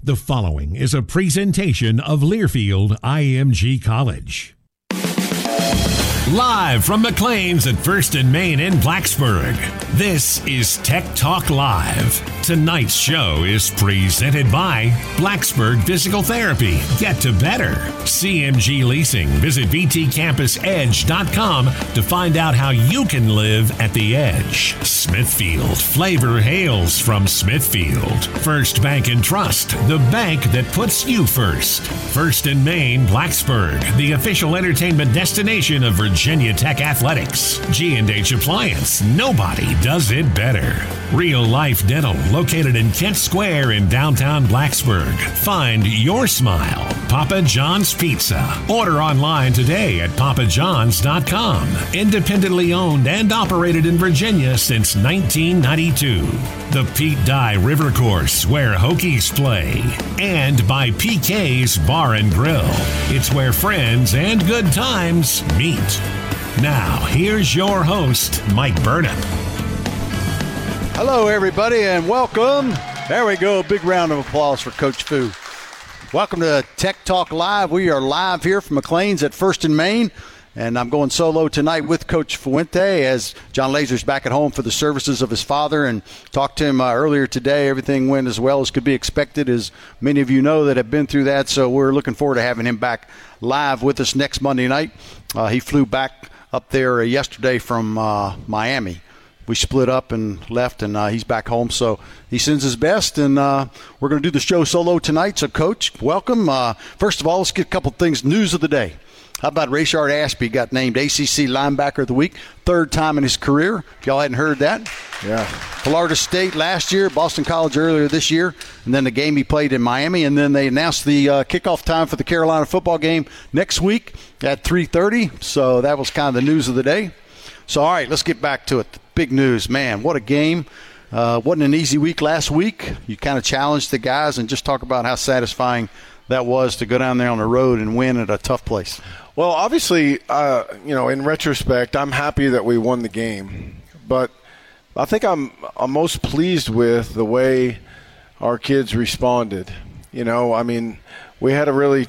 The following is a presentation of Learfield IMG College. Live from McLean's at First and Main in Blacksburg, this is Tech Talk Live. Tonight's show is presented by Blacksburg Physical Therapy. Get to better. CMG Leasing. Visit VTCampusEdge.com to find out how you can live at the edge. Smithfield. Flavor hails from Smithfield. First Bank and Trust, the bank that puts you first. First and Main, Blacksburg, the official entertainment destination of Virginia Tech Athletics. G&H Appliance. Nobody does it better. Real Life Dental, located in Kent Square in downtown Blacksburg. Find your smile. Papa John's Pizza. Order online today at papajohns.com. Independently owned and operated in Virginia since 1992. The Pete Dye River Course, where Hokies play. And by PK's Bar and Grill. It's where friends and good times meet. Now, here's your host, Mike Burnham. Hello, everybody, and welcome. There we go. Big round of applause for Coach Fu. Welcome to Tech Talk Live. We are live here from McLean's at First and Main, and I'm going solo tonight with Coach Fuente as John Lazer's back at home for the services of his father, and talked to him earlier today. Everything went as well as could be expected, as many of you know that have been through that, so we're looking forward to having him back live with us next Monday night. He flew back up there yesterday from Miami. We split up and left, and he's back home, so he sends his best, and we're going to do the show solo tonight. So, Coach, welcome. First of all, let's get a couple things, news of the day. How about Rayshard Ashby got named ACC Linebacker of the Week, third time in his career, if y'all hadn't heard that. Yeah. Florida State last year, Boston College earlier this year, and then the game he played in Miami, and then they announced the kickoff time for the Carolina football game next week at 3:30, so that was kind of the news of the day. So, all right, let's get back to it. Big news. Man, what a game. Wasn't an easy week last week. You kind of challenged the guys and just talk about how satisfying that was to go down there on the road and win at a tough place. Well, obviously, in retrospect, I'm happy that we won the game. But I think I'm most pleased with the way our kids responded. We had a really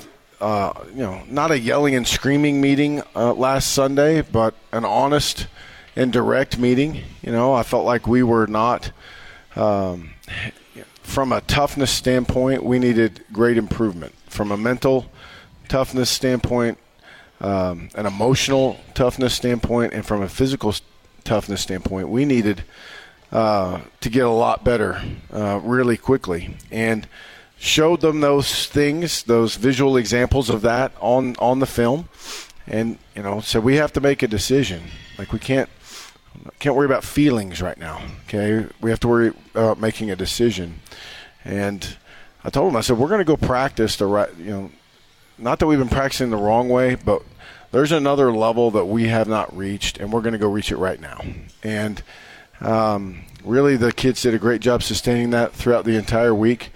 not a yelling and screaming meeting last Sunday, but an honest and direct meeting. I felt like we were not, from a toughness standpoint, we needed great improvement. From a mental toughness standpoint, an emotional toughness standpoint, and from a physical toughness standpoint, we needed to get a lot better really quickly. And showed them those things, those visual examples of that on the film. And, so we have to make a decision. Like, we can't worry about feelings right now, okay? We have to worry about making a decision. And I told him, I said, we're going to go practice the right, not that we've been practicing the wrong way, but there's another level that we have not reached, and we're going to go reach it right now. And really the kids did a great job sustaining that throughout the entire week.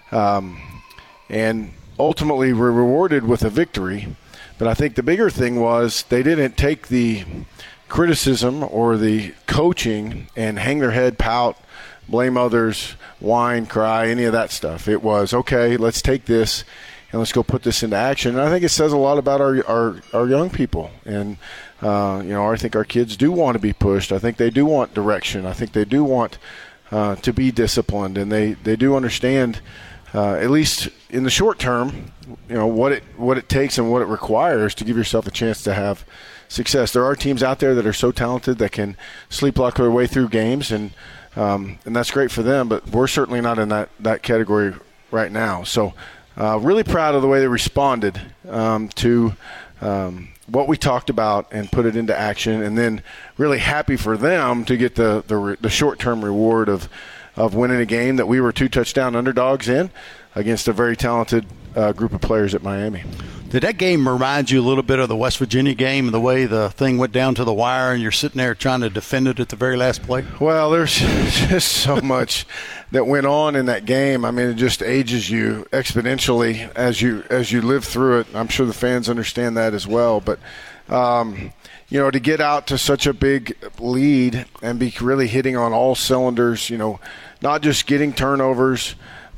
And ultimately we're rewarded with a victory. But I think the bigger thing was they didn't take the criticism or the coaching and hang their head, pout, blame others, whine, cry, any of that stuff. It was, okay, let's take this and let's go put this into action. And I think it says a lot about our young people. And, I think our kids do want to be pushed. I think they do want direction. I think they do want to be disciplined. And they do understand, at least in the short term, what it takes and what it requires to give yourself a chance to have success. There are teams out there that are so talented that can sleepwalk their way through games, and that's great for them, but we're certainly not in that category right now. So really proud of the way they responded to what we talked about and put it into action, and then really happy for them to get the short-term reward of winning a game that we were 2-touchdown underdogs in against a very talented group of players at Miami. Did that game remind you a little bit of the West Virginia game, the way the thing went down to the wire and you're sitting there trying to defend it at the very last play? Well, there's just so much that went on in that game. I mean, it just ages you exponentially as you live through it. I'm sure the fans understand that as well. But, to get out to such a big lead and be really hitting on all cylinders, not just getting turnovers,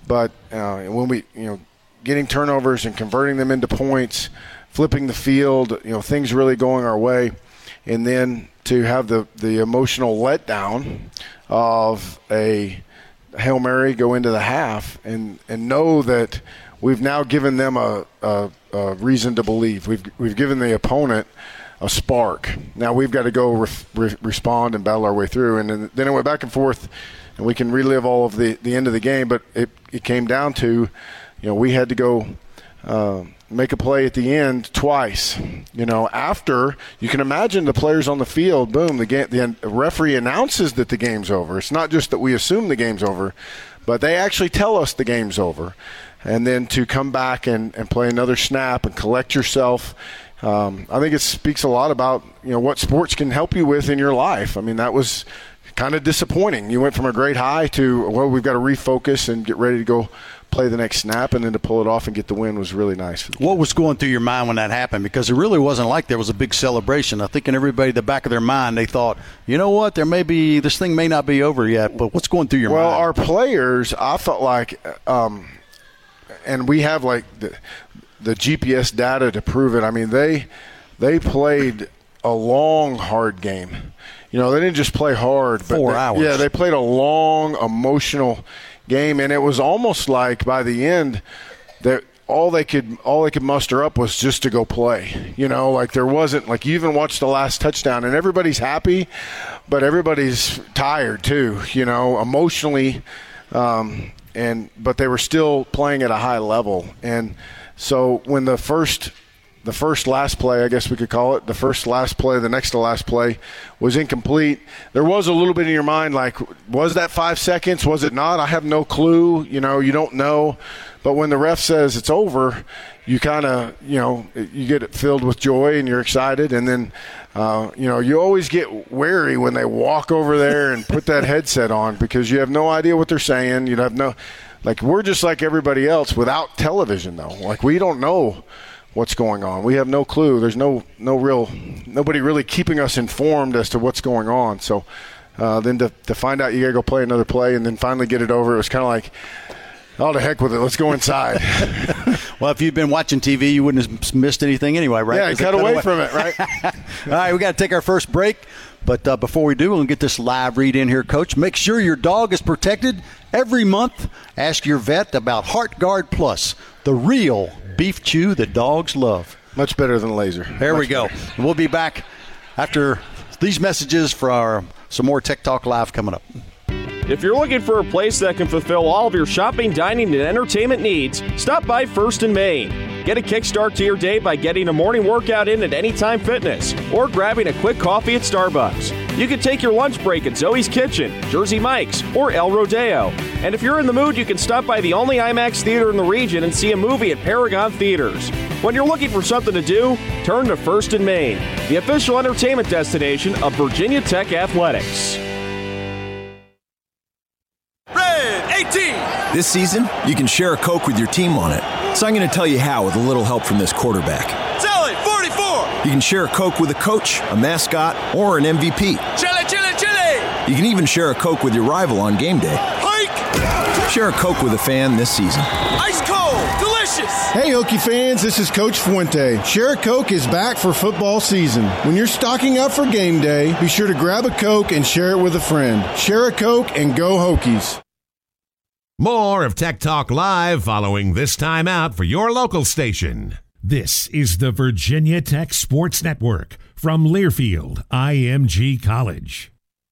But when we, getting turnovers and converting them into points, flipping the field, things really going our way, and then to have the emotional letdown of a Hail Mary go into the half and know that we've now given them a reason to believe. We've given the opponent a spark. Now we've got to go respond and battle our way through. And then it went back and forth, and we can relive all of the end of the game. But it came down to, we had to go make a play at the end twice. After, you can imagine the players on the field, boom, the referee announces that the game's over. It's not just that we assume the game's over, but they actually tell us the game's over. And then to come back and play another snap and collect yourself, I think it speaks a lot about what sports can help you with in your life. I mean, that was kind of disappointing. You went from a great high to, well, we've got to refocus and get ready to go play the next snap, and then to pull it off and get the win was really nice. What was going through your mind when that happened? Because it really wasn't like there was a big celebration. I think in everybody, the back of their mind, they thought, you know what, this thing may not be over yet, but what's going through your mind? Well, our players, I felt like, and we have like the GPS data to prove it. I mean, they played a long, hard game. They didn't just play hard. But 4 hours. Yeah, they played a long, emotional game, and it was almost like by the end that all they could muster up was just to go play. Like there wasn't, like, you even watched the last touchdown and everybody's happy, but everybody's tired too, emotionally, but they were still playing at a high level. And so when the first last play, I guess we could call it, the next to last play was incomplete, there was a little bit in your mind like, was that 5 seconds? Was it not? I have no clue. You don't know. But when the ref says it's over, you kind of, you get filled with joy and you're excited. And then, you always get wary when they walk over there and put that headset on because you have no idea what they're saying. You have no, like, we're just like everybody else without television, though. Like, we don't know what's going on. We have no clue. There's nobody really keeping us informed as to what's going on. So then to find out you got to go play another play and then finally get it over, it was kind of like, oh, to heck with it. Let's go inside. Well, if you'd been watching TV, you wouldn't have missed anything anyway, right? Yeah, cut away from it, right? All right, we got to take our first break. But before we do, we'll get this live read in here, Coach. Make sure your dog is protected every month. Ask your vet about HeartGuard Plus, the real beef chew that dogs love. Much better than laser. There we go. We'll be back after these messages for some more Tech Talk Live coming up. If you're looking for a place that can fulfill all of your shopping, dining, and entertainment needs, stop by First and Main. Get a kickstart to your day by getting a morning workout in at Anytime Fitness or grabbing a quick coffee at Starbucks. You can take your lunch break at Zoe's Kitchen, Jersey Mike's, or El Rodeo. And if you're in the mood, you can stop by the only IMAX theater in the region and see a movie at Paragon Theaters. When you're looking for something to do, turn to First and Main, the official entertainment destination of Virginia Tech Athletics. Red 18! This season, you can share a Coke with your team on it. So I'm going to tell you how with a little help from this quarterback. Tell it, 44! You can share a Coke with a coach, a mascot, or an MVP. Chili, chili, chili! You can even share a Coke with your rival on game day. Hike! Share a Coke with a fan this season. Ice cold, delicious! Hey, Hokie fans, this is Coach Fuente. Share a Coke is back for football season. When you're stocking up for game day, be sure to grab a Coke and share it with a friend. Share a Coke and go Hokies. More of Tech Talk Live following this timeout for your local station. This is the Virginia Tech Sports Network from Learfield IMG College.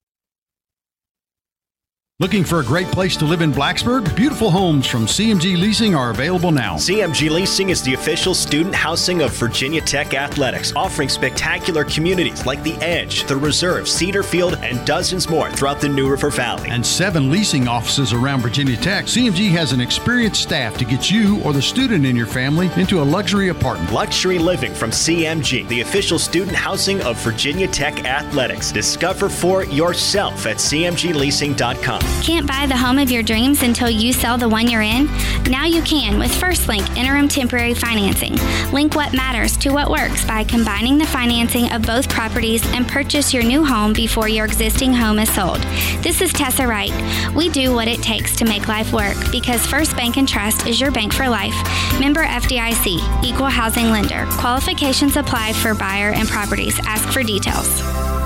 Looking for a great place to live in Blacksburg? Beautiful homes from CMG Leasing are available now. CMG Leasing is the official student housing of Virginia Tech Athletics, offering spectacular communities like The Edge, The Reserve, Cedar Field, and dozens more throughout the New River Valley. And 7 leasing offices around Virginia Tech. CMG has an experienced staff to get you or the student in your family into a luxury apartment. Luxury living from CMG, the official student housing of Virginia Tech Athletics. Discover for yourself at cmgleasing.com. Can't buy the home of your dreams until you sell the one you're in? Now you can with FirstLink Interim Temporary Financing. Link what matters to what works by combining the financing of both properties and purchase your new home before your existing home is sold. This is Tessa Wright. We do what it takes to make life work because First Bank and Trust is your bank for life. Member FDIC, Equal Housing Lender. Qualifications apply for buyer and properties. Ask for details.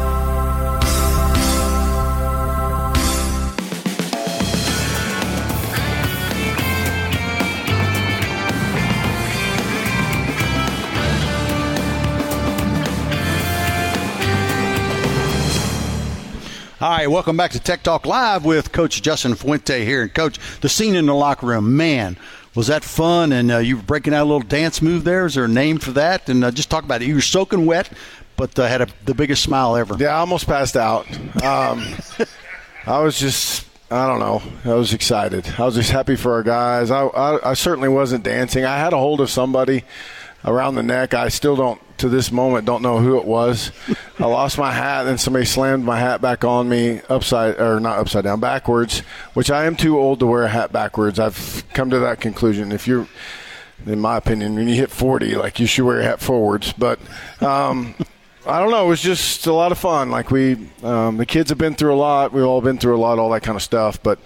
All right, welcome back to Tech Talk Live with Coach Justin Fuente here. And, Coach, the scene in the locker room, man, was that fun? And you were breaking out a little dance move there. Is there a name for that? And just talk about it. You were soaking wet, but had the biggest smile ever. Yeah, I almost passed out. I was just, I don't know. I was excited. I was just happy for our guys. I certainly wasn't dancing. I had a hold of somebody around the neck. I still don't, to this moment, don't know who it was. I lost my hat, and somebody slammed my hat back on me not upside down, backwards, which I am too old to wear a hat backwards. I've come to that conclusion. If you're, in my opinion, when you hit 40, like, you should wear your hat forwards. But I don't know. It was just a lot of fun. Like, the kids have been through a lot. We've all been through a lot, all that kind of stuff. But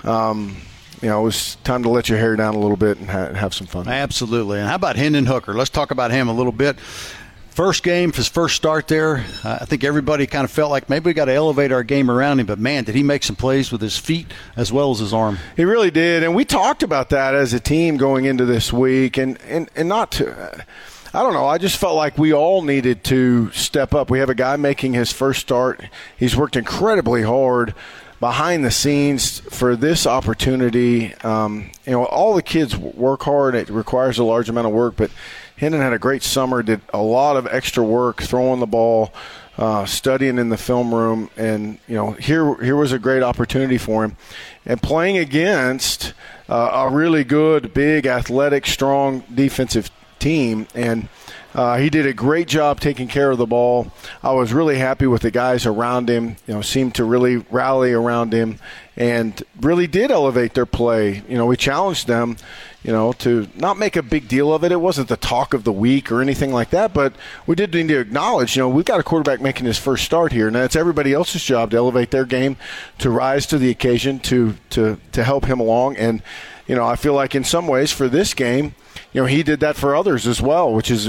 it was time to let your hair down a little bit and have some fun. Absolutely. And how about Hendon Hooker? Let's talk about him a little bit. First game, his first start there, I think everybody kind of felt like maybe we got to elevate our game around him. But, man, did he make some plays with his feet as well as his arm. He really did. And we talked about that as a team going into this week. And not to I don't know. I just felt like we all needed to step up. We have a guy making his first start. He's worked incredibly hard behind the scenes for this opportunity. All the kids work hard. It requires a large amount of work, but Hendon had a great summer, did a lot of extra work, throwing the ball, studying in the film room, and here was a great opportunity for him. And playing against a really good, big, athletic, strong defensive team, and he did a great job taking care of the ball. I was really happy with the guys around him, seemed to really rally around him and really did elevate their play. We challenged them, to not make a big deal of it. It wasn't the talk of the week or anything like that, but we did need to acknowledge, we've got a quarterback making his first start here, and it's everybody else's job to elevate their game, to rise to the occasion, to help him along. And, I feel like in some ways for this game, he did that for others as well, which is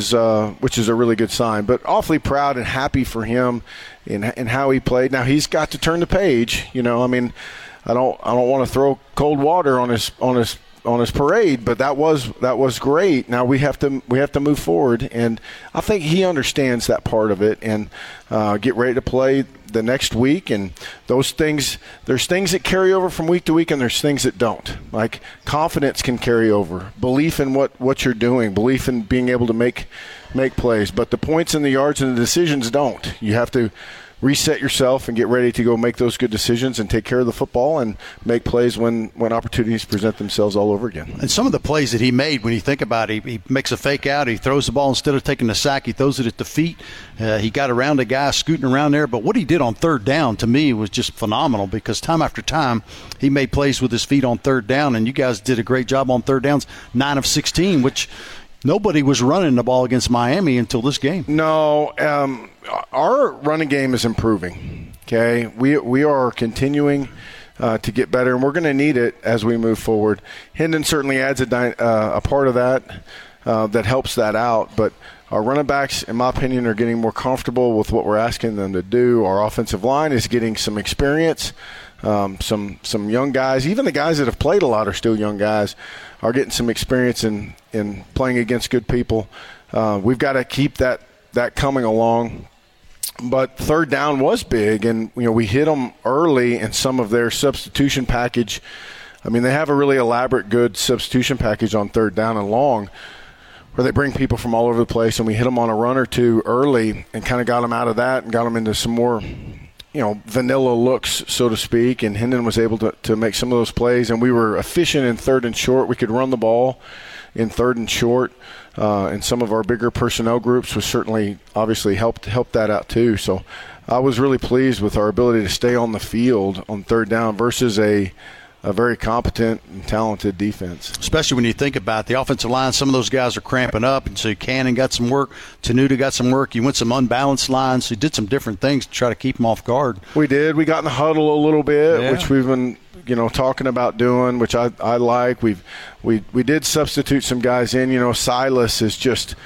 a really good sign. But awfully proud and happy for him in how he played. Now he's got to turn the page. I don't want to throw cold water on his parade, but that was great. Now we have to move forward, and I think he understands that part of it, and get ready to play the next week. And there's things that carry over from week to week, and there's things that don't. Like confidence can carry over, belief in what you're doing, belief in being able to make plays, but the points and the yards and the decisions don't. You have to reset yourself and get ready to go make those good decisions and take care of the football and make plays when opportunities present themselves all over again. And some of the plays that he made, when you think about it, he makes a fake out, he throws the ball instead of taking the sack, he throws it at the feet. He got around a guy scooting around there. But what he did on third down, to me, was just phenomenal, because time after time he made plays with his feet on third down, and you guys did a great job on third downs, 9 of 16, which nobody was running the ball against Miami until this game. No, our running game is improving. Okay, we are continuing to get better, and we're going to need it as we move forward. Hendon certainly adds a part of that helps that out, but our running backs, in my opinion, are getting more comfortable with what we're asking them to do. Our offensive line is getting some experience. Some young guys, even the guys that have played a lot are still young guys, are getting some experience in playing against good people. We've got to keep that coming along. But third down was big, and we hit them early in some of their substitution package. I mean, they have a really elaborate, good substitution package on third down and long, where they bring people from all over the place, and we hit them on a run or two early and kind of got them out of that and got them into some more vanilla looks, so to speak, and Hendon was able to make some of those plays, and we were efficient in third and short. We could run the ball in third and short, and some of our bigger personnel groups was certainly obviously helped that out too. So I was really pleased with our ability to stay on the field on third down versus a very competent and talented defense. Especially when you think about the offensive line, some of those guys are cramping up, and so Cannon got some work, Tenuta got some work. You went some unbalanced lines, so you did some different things to try to keep them off guard. We did. We got in the huddle a little bit, which we've been talking about doing, which I like. We did substitute some guys in. Silas has just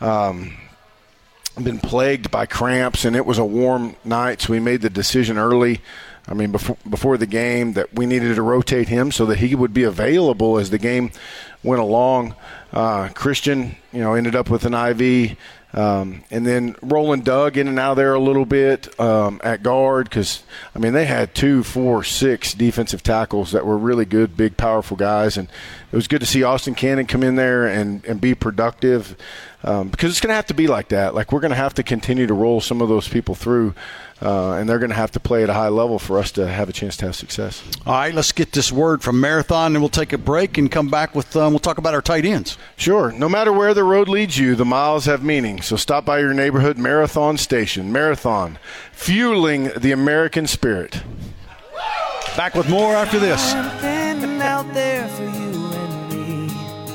been plagued by cramps, and it was a warm night, so we made the decision early. Before the game, that we needed to rotate him so that he would be available as the game went along. Christian, ended up with an IV. And then Roland Doug in and out of there a little bit at guard because, they had 2, 4, 6 defensive tackles that were really good, big, powerful guys. And it was good to see Austin Cannon come in there and be productive because it's going to have to be like that. Like, we're going to have to continue to roll some of those people through. And they're going to have to play at a high level for us to have a chance to have success. All right, let's get this word from Marathon, and we'll take a break and come back with we'll talk about our tight ends. Sure. No matter where the road leads you, the miles have meaning. So stop by your neighborhood Marathon station. Marathon, fueling the American spirit. Back with more after this. Something out there for you and me.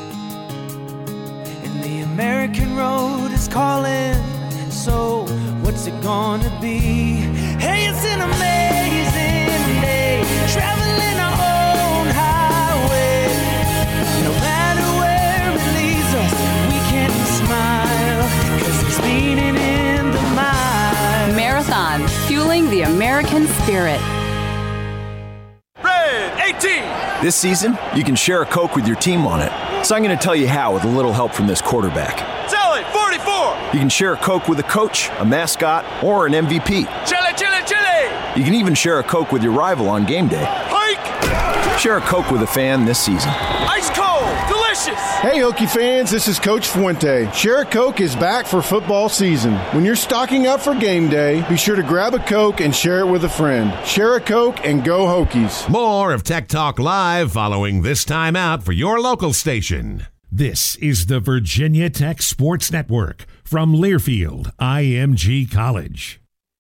And the American road is calling. So what's it gonna be? Hey, it's an amazing day, traveling our own highway. No matter where it leads us, we can smile, 'cause there's meaning in the mile. Marathon, fueling the American spirit. Red 18. This season, you can share a Coke with your team on it. So I'm going to tell you how with a little help from this quarterback. Sally 44. You can share a Coke with a coach, a mascot, or an MVP. Chili, chili, chili. You can even share a Coke with your rival on game day. Hike. Share a Coke with a fan this season. Ice cold, delicious. Hey, Hokie fans, this is Coach Fuente. Share a Coke is back for football season. When you're stocking up for game day, be sure to grab a Coke and share it with a friend. Share a Coke and go Hokies. More of Tech Talk Live following this timeout for your local station. This is the Virginia Tech Sports Network from Learfield IMG College.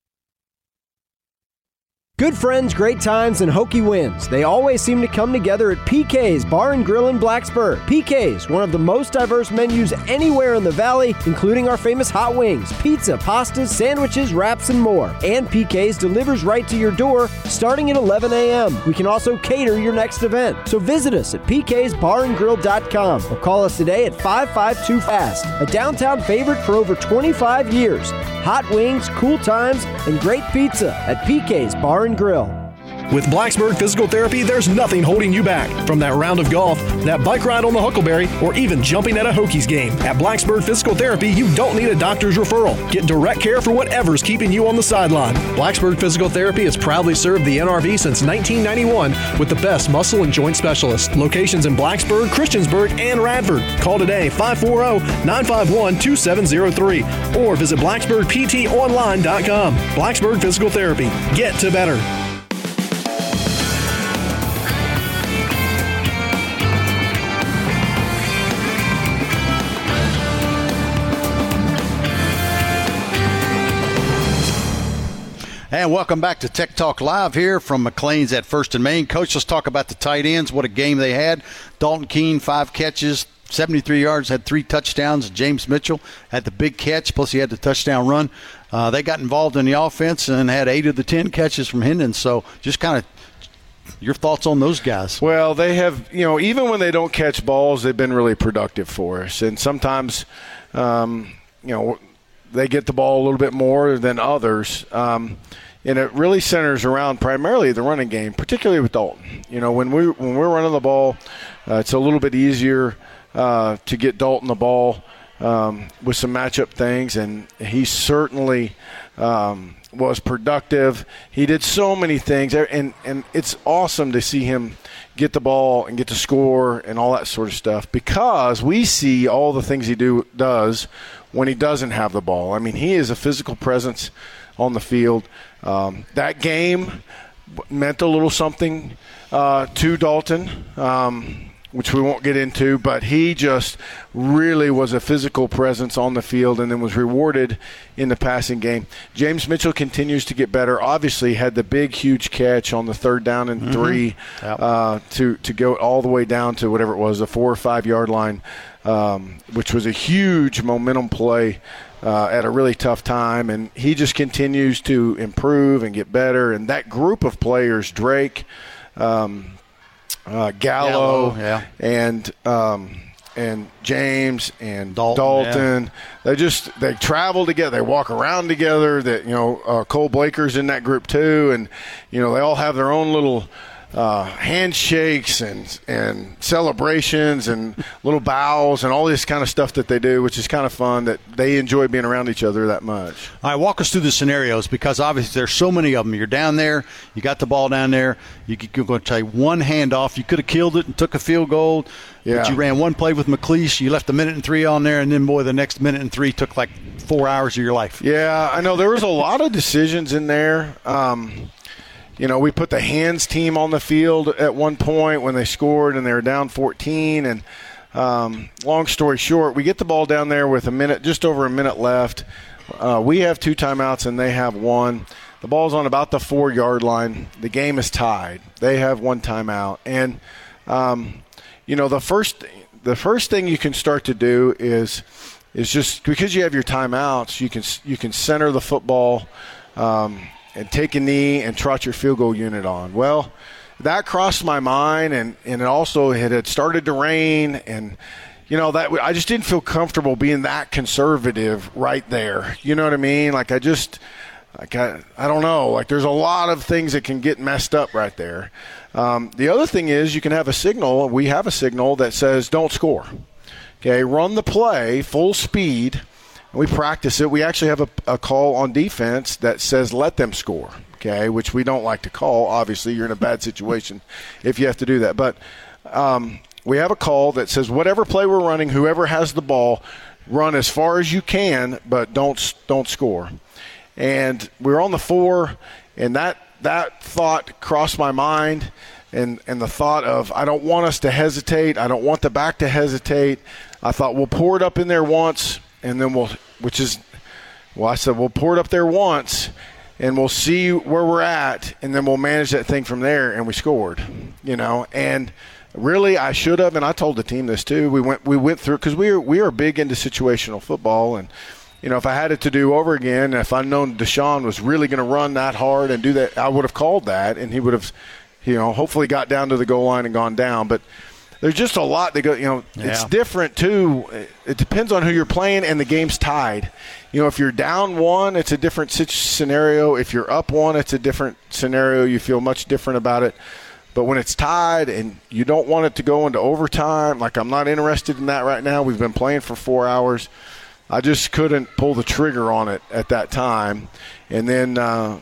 Good friends, great times, and Hokie wins. They always seem to come together at PK's Bar and Grill in Blacksburg. PK's, one of the most diverse menus anywhere in the Valley, including our famous hot wings, pizza, pastas, sandwiches, wraps, and more. And PK's delivers right to your door starting at 11 a.m. We can also cater your next event. So visit us at pksbarandgrill.com or call us today at 552-FAST, a downtown favorite for over 25 years. Hot wings, cool times, and great pizza at PK's Bar and Grill. With Blacksburg Physical Therapy, there's nothing holding you back. From that round of golf, that bike ride on the Huckleberry, or even jumping at a Hokies game. At Blacksburg Physical Therapy, you don't need a doctor's referral. Get direct care for whatever's keeping you on the sideline. Blacksburg Physical Therapy has proudly served the NRV since 1991 with the best muscle and joint specialists. Locations in Blacksburg, Christiansburg, and Radford. Call today 540-951-2703 or visit BlacksburgPTOnline.com. Blacksburg Physical Therapy. Get to better. And welcome back to Tech Talk Live here from McLean's at First and Main. Coach, let's talk about the tight ends. What a game they had. Dalton Keene, 5 catches, 73 yards, had 3 touchdowns. James Mitchell had the big catch, plus he had the touchdown run. They got involved in the offense and had 8 of the 10 catches from Hendon. So just kind of your thoughts on those guys. Well, they have, even when they don't catch balls, they've been really productive for us. And sometimes, they get the ball a little bit more than others. And it really centers around primarily the running game, particularly with Dalton. When we're running the ball, it's a little bit easier to get Dalton the ball with some matchup things, and he certainly was productive. He did so many things, and it's awesome to see him get the ball and get to score and all that sort of stuff because we see all the things he does when he doesn't have the ball. I mean, he is a physical presence on the field. That game meant a little something to Dalton. which we won't get into, but he just really was a physical presence on the field and then was rewarded in the passing game. James Mitchell continues to get better. Obviously had the big, huge catch on the 3rd down and 3 to go all the way down to whatever it was, the 4 or 5 yard line, which was a huge momentum play at a really tough time. And he just continues to improve and get better. And that group of players, Drake, Gallo, and James and Dalton. They travel together. They walk around together. That Cole Blaker's in that group too, and they all have their own little handshakes and celebrations and little bows and all this kind of stuff that they do, which is kind of fun, that they enjoy being around each other that much. All right, walk us through the scenarios, because obviously there's so many of them. You're down there, you got the ball down there, you're going to take one handoff. You could have killed it and took a field goal, but you ran one play with McLeish. You left 1:03 on there, and then, boy, the next 1:03 took like 4 hours of your life. Yeah, I know. There was a lot of decisions in there. We put the hands team on the field at one point when they scored and they were down 14. And long story short, we get the ball down there with just over a minute left. We have 2 timeouts and they have 1. The ball's on about the 4 yard line. The game is tied. They have 1 timeout. And, the first thing you can start to do is just, because you have your timeouts, you can center the football, and take a knee and trot your field goal unit on. Well, that crossed my mind, and it also had started to rain, and that I just didn't feel comfortable being that conservative right there. You know what I mean? I don't know. There's a lot of things that can get messed up right there. The other thing is, you can have a signal. We have a signal that says don't score. Okay, run the play full speed. We practice it. We actually have a call on defense that says let them score, okay, which we don't like to call. Obviously, you're in a bad situation if you have to do that. But we have a call that says whatever play we're running, whoever has the ball, run as far as you can, but don't score. And we're on the 4, and that thought crossed my mind, and the thought of I don't want us to hesitate. I don't want the back to hesitate. I thought we'll pour it up in there once. And then I said, we'll pour it up there once, and we'll see where we're at, and then we'll manage that thing from there. And we scored, And really, I should have, and I told the team this too. We went through, because we are big into situational football, and if I had it to do over again, if I'd known Deshaun was really going to run that hard and do that, I would have called that, and he would have, hopefully got down to the goal line and gone down, but. There's just a lot that go, It's different too. It depends on who you're playing, and the game's tied. If you're down 1, it's a different scenario. If you're up 1, it's a different scenario. You feel much different about it. But when it's tied and you don't want it to go into overtime, I'm not interested in that right now. We've been playing for 4 hours. I just couldn't pull the trigger on it at that time. And then,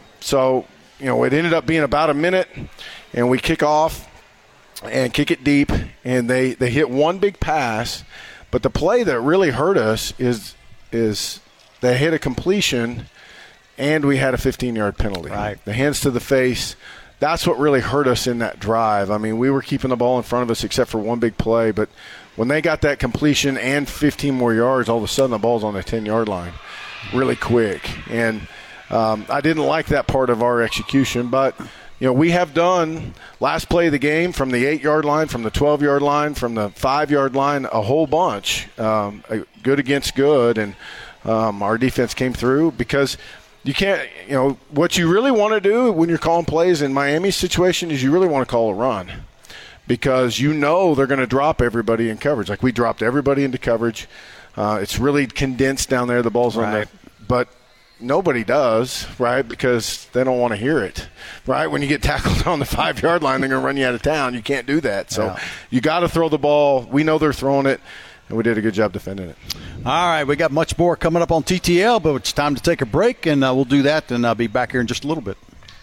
it ended up being about a minute, and we kick off. And kick it deep, and they hit one big pass. But the play that really hurt us is they hit a completion, and we had a 15-yard penalty. Right. The hands to the face, that's what really hurt us in that drive. I mean, we were keeping the ball in front of us except for one big play. But when they got that completion and 15 more yards, all of a sudden the ball's on the 10-yard line really quick. And I didn't like that part of our execution, but – we have done last play of the game from the 8-yard line, from the 12-yard line, from the 5-yard line, a whole bunch, good against good, and our defense came through because you can't, what you really want to do when you're calling plays in Miami's situation is you really want to call a run because they're going to drop everybody in coverage. Like we dropped everybody into coverage. It's really condensed down there. The ball's on there. But nobody does, right, because they don't want to hear it, right? When you get tackled on the 5-yard line, they're going to run you out of town. You can't do that. So you got to throw the ball. We know they're throwing it, and we did a good job defending it. All right, we got much more coming up on TTL, but it's time to take a break, and we'll do that, and I'll be back here in just a little bit.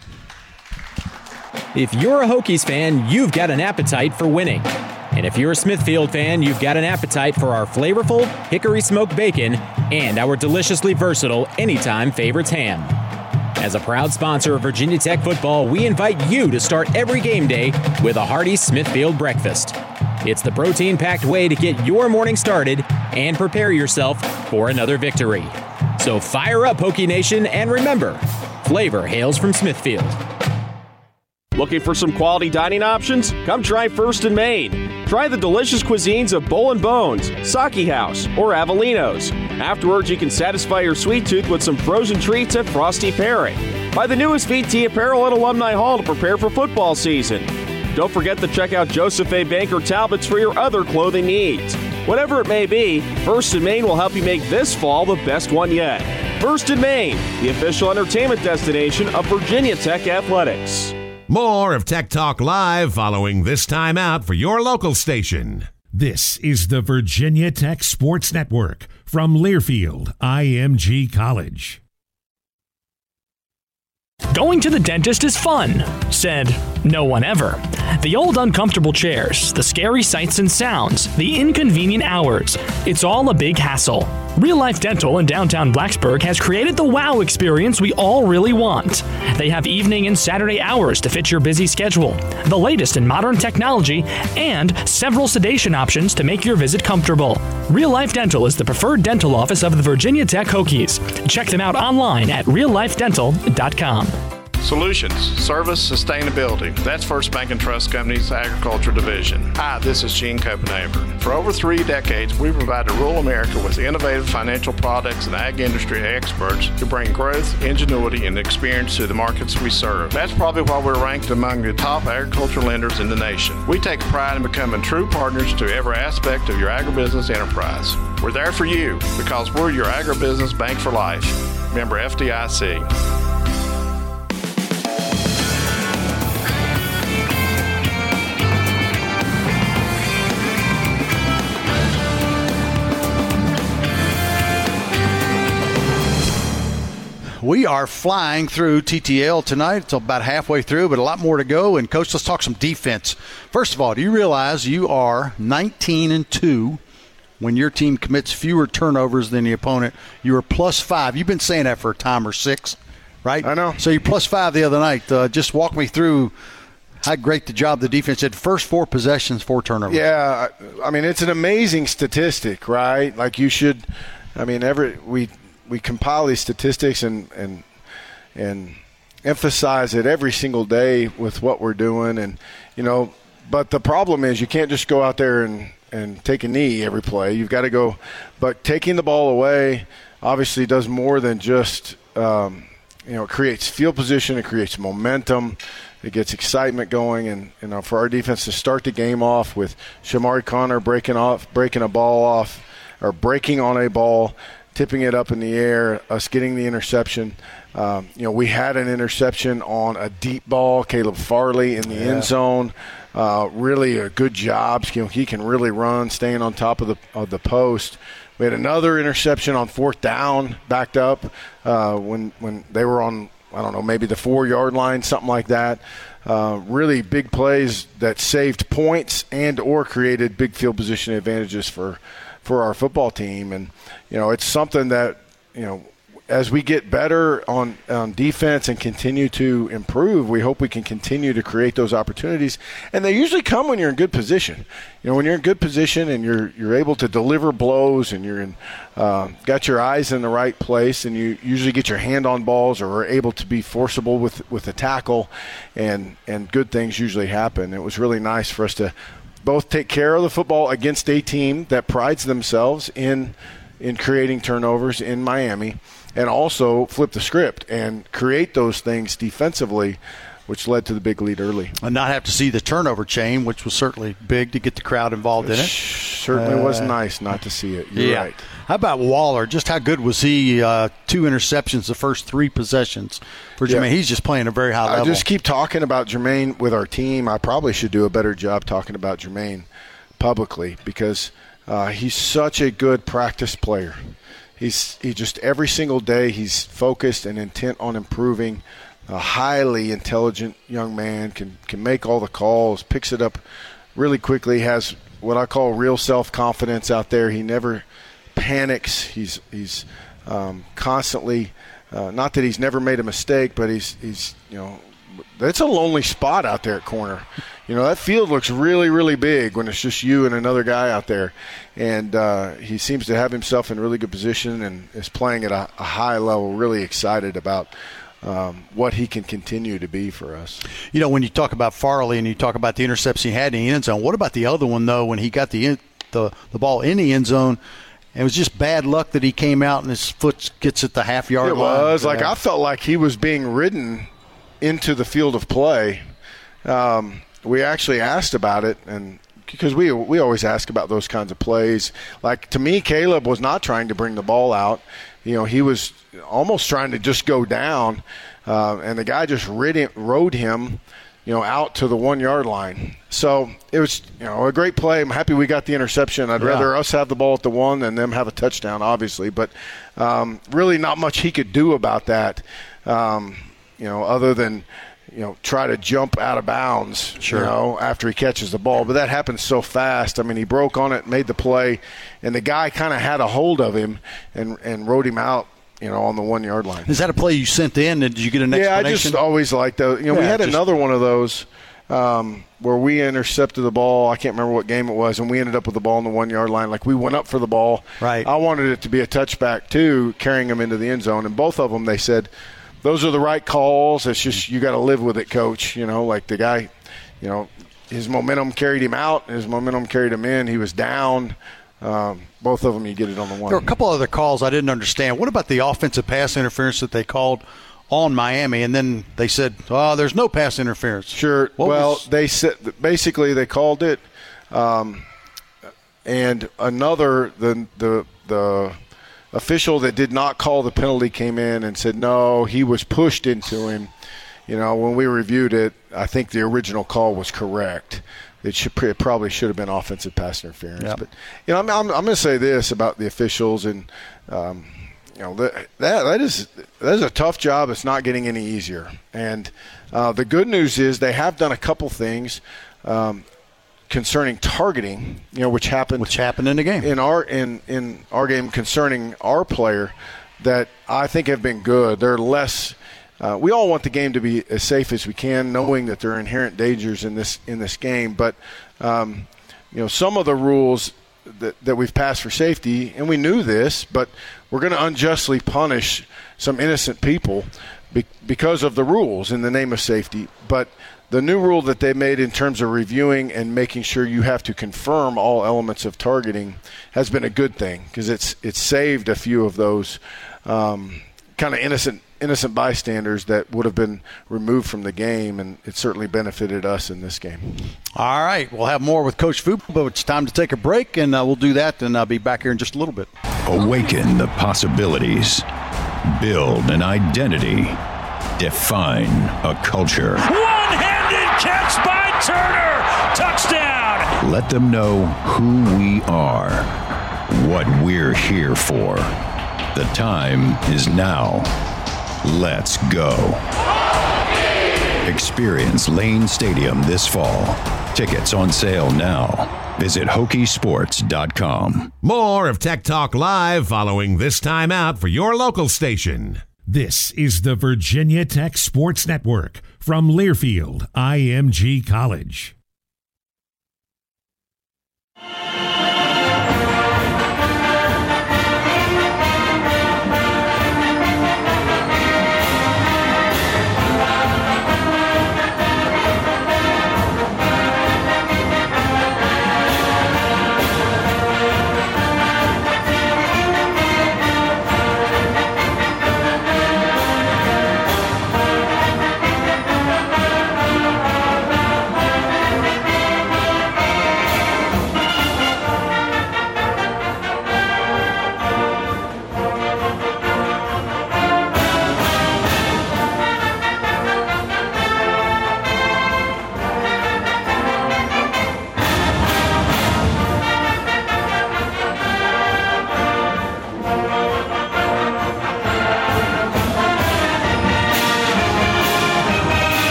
If you're a Hokies fan, you've got an appetite for winning. And if you're a Smithfield fan, you've got an appetite for our flavorful hickory smoked bacon and our deliciously versatile Anytime Favorites ham. As a proud sponsor of Virginia Tech football, we invite you to start every game day with a hearty Smithfield breakfast. It's the protein-packed way to get your morning started and prepare yourself for another victory. So fire up, Hokie Nation, and remember, flavor hails from Smithfield. Looking for some quality dining options? Come try First and Main. Try the delicious cuisines of Bowl and Bones, Saki House, or Avellino's. Afterwards, you can satisfy your sweet tooth with some frozen treats at Frosty Perry. Buy the newest VT apparel at Alumni Hall to prepare for football season. Don't forget to check out Joseph A. Banker Talbots for your other clothing needs. Whatever it may be, First and Main will help you make this fall the best one yet. First and Main, the official entertainment destination of Virginia Tech Athletics. More of Tech Talk Live following this timeout for your local station. This is the Virginia Tech Sports Network from Learfield IMG College. Going to the dentist is fun, said no one ever. The old uncomfortable chairs, the scary sights and sounds, the inconvenient hours, it's all a big hassle. Real Life Dental in downtown Blacksburg has created the wow experience we all really want. They have evening and Saturday hours to fit your busy schedule, the latest in modern technology, and several sedation options to make your visit comfortable. Real Life Dental is the preferred dental office of the Virginia Tech Hokies. Check them out online at reallifedental.com. Solutions, service, sustainability. That's First Bank and Trust Company's Agriculture Division. Hi, this is Gene Copenhaver. For over 3 decades, we provided rural America with innovative financial products and ag industry experts to bring growth, ingenuity, and experience to the markets we serve. That's probably why we're ranked among the top agriculture lenders in the nation. We take pride in becoming true partners to every aspect of your agribusiness enterprise. We're there for you because we're your agribusiness bank for life. Member FDIC. We are flying through TTL tonight. It's about halfway through, but a lot more to go. And, Coach, let's talk some defense. First of all, do you realize you are 19-2 when your team commits fewer turnovers than the opponent? You are +5. You've been saying that for a time or 6, right? I know. So you're +5 the other night. Just walk me through how great the job the defense did. First 4 possessions, 4 turnovers. Yeah, I mean, it's an amazing statistic, right? Like you should – I mean, we compile these statistics and emphasize it every single day with what we're doing. And, you know, but the problem is you can't just go out there and take a knee every play. You've got to go. But taking the ball away obviously does more than just, it creates field position. It creates momentum. It gets excitement going. And, for our defense to start the game off with Shamari Connor breaking a ball off or breaking on a ball, tipping it up in the air, us getting the interception. We had an interception on a deep ball, Caleb Farley in the end zone. Really a good job. He can really run, staying on top of the post. We had another interception on 4th down, backed up when they were on, I don't know, maybe the 4-yard line, something like that. Really big plays that saved points and or created big field position advantages for our football team. And, it's something that, as we get better on defense and continue to improve, we hope we can continue to create those opportunities. And they usually come when you're in good position. When you're in good position and you're able to deliver blows and you're got your eyes in the right place, and you usually get your hand on balls or are able to be forcible with a tackle, and good things usually happen. It was really nice for us to both take care of the football against a team that prides themselves in creating turnovers in Miami, and also flip the script and create those things defensively, which led to the big lead early. And not have to see the turnover chain, which was certainly big to get the crowd involved in it. Certainly was nice not to see it. You're right. How about Waller? Just how good was he? 2 interceptions the first 3 possessions for Jermaine. He's just playing a very high level. I just keep talking about Jermaine with our team. I probably should do a better job talking about Jermaine publicly because he's such a good practice player. He just every single day he's focused and intent on improving. A highly intelligent young man, can make all the calls, picks it up really quickly, has what I call real self-confidence out there. He never panics. He's constantly, not that he's never made a mistake, but he's that's a lonely spot out there at corner. That field looks really, really big when it's just you and another guy out there. And he seems to have himself in really good position and is playing at a high level, really excited about what he can continue to be for us. When you talk about Farley and you talk about the interception he had in the end zone, what about the other one, though, when he got the ball in the end zone? It was just bad luck that he came out and his foot gets at the half-yard line. It was. I felt like he was being ridden into the field of play. We actually asked about it, and because we always ask about those kinds of plays. Like, to me, Caleb was not trying to bring the ball out. He was almost trying to just go down, and the guy just rode him, out to the 1-yard line. So it was, a great play. I'm happy we got the interception. I'd rather us have the ball at the 1 than them have a touchdown, obviously. But really not much he could do about that, other than, try to jump out of bounds, after he catches the ball. But that happens so fast. I mean, he broke on it, made the play, and the guy kind of had a hold of him and rode him out, on the 1-yard line. Is that a play you sent in? Did you get an explanation? Yeah, I just always liked those. We had another one of those where we intercepted the ball. I can't remember what game it was, and we ended up with the ball on the 1-yard line. Like, we went up for the ball. Right. I wanted it to be a touchback, too, carrying him into the end zone. And both of them, they said, those are the right calls. It's just you got to live with it, coach. Like the guy, his momentum carried him out. His momentum carried him in. He was down. Both of them, you get it on the 1. There were a couple other calls I didn't understand. What about the offensive pass interference that they called on Miami, and then they said, there's no pass interference? Sure. They said basically they called it, and another the official that did not call the penalty came in and said, no, he was pushed into him. When we reviewed it, I think the original call was correct. It probably should have been offensive pass interference. Yep. But I'm going to say this about the officials, and that is a tough job. It's not getting any easier. And the good news is they have done a couple things concerning targeting, which happened in the game in our game concerning our player, that I think have been good. They're less. We all want the game to be as safe as we can, knowing that there are inherent dangers in this game. But some of the rules that we've passed for safety, and we knew this, but we're going to unjustly punish some innocent people because of the rules in the name of safety. But the new rule that they made in terms of reviewing and making sure you have to confirm all elements of targeting has been a good thing, because it's saved a few of those kind of innocent bystanders that would have been removed from the game, and it certainly benefited us in this game. All right, we'll have more with Coach Fu, but it's time to take a break, and we'll do that, and I'll be back here in just a little bit. Awaken the possibilities. Build an identity. Define a culture. One-handed catch by Turner. Touchdown. Let them know who we are, what we're here for. The time is now. Let's go. Experience Lane Stadium this fall. Tickets on sale now. Visit Hokiesports.com. More of Tech Talk Live following this timeout for your local station. This is the Virginia Tech Sports Network from Learfield IMG College.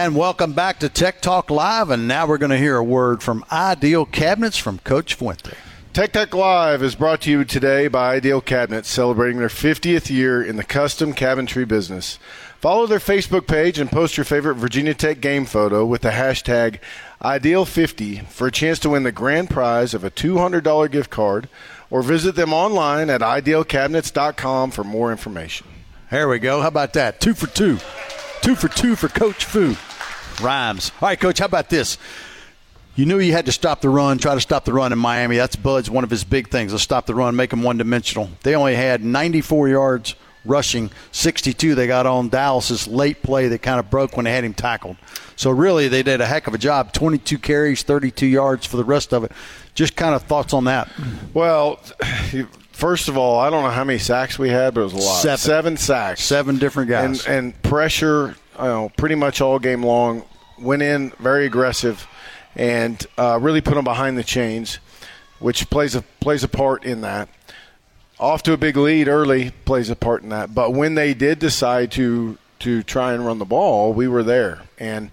And welcome back to Tech Talk Live, and now we're going to hear a word from Ideal Cabinets from Coach Fuente. Tech Talk Live is brought to you today by Ideal Cabinets, celebrating their 50th year in the custom cabinetry business. Follow their Facebook page and post your favorite Virginia Tech game photo with the hashtag Ideal50 for a chance to win the grand prize of a $200 gift card, or visit them online at idealcabinets.com for more information. There we go. How about that? 2 for 2. 2 for 2 for Coach Fu. Rhymes. All right, Coach, how about this? You knew you had to stop the run, try to stop the run in Miami. That's Bud's one of his big things. Let's stop the run, make them one-dimensional. They only had 94 yards rushing, 62 they got on Dallas's late play that kind of broke when they had him tackled. So really they did a heck of a job. 22 carries, 32 yards for the rest of it. Just kind of thoughts on that. Well, first of all, I don't know how many sacks we had, but it was a lot. 7 sacks. 7 different guys. And pressure, pretty much all game long. Went in very aggressive and really put them behind the chains, which plays a part in that. Off to a big lead early plays a part in that. But when they did decide to try and run the ball, we were there. And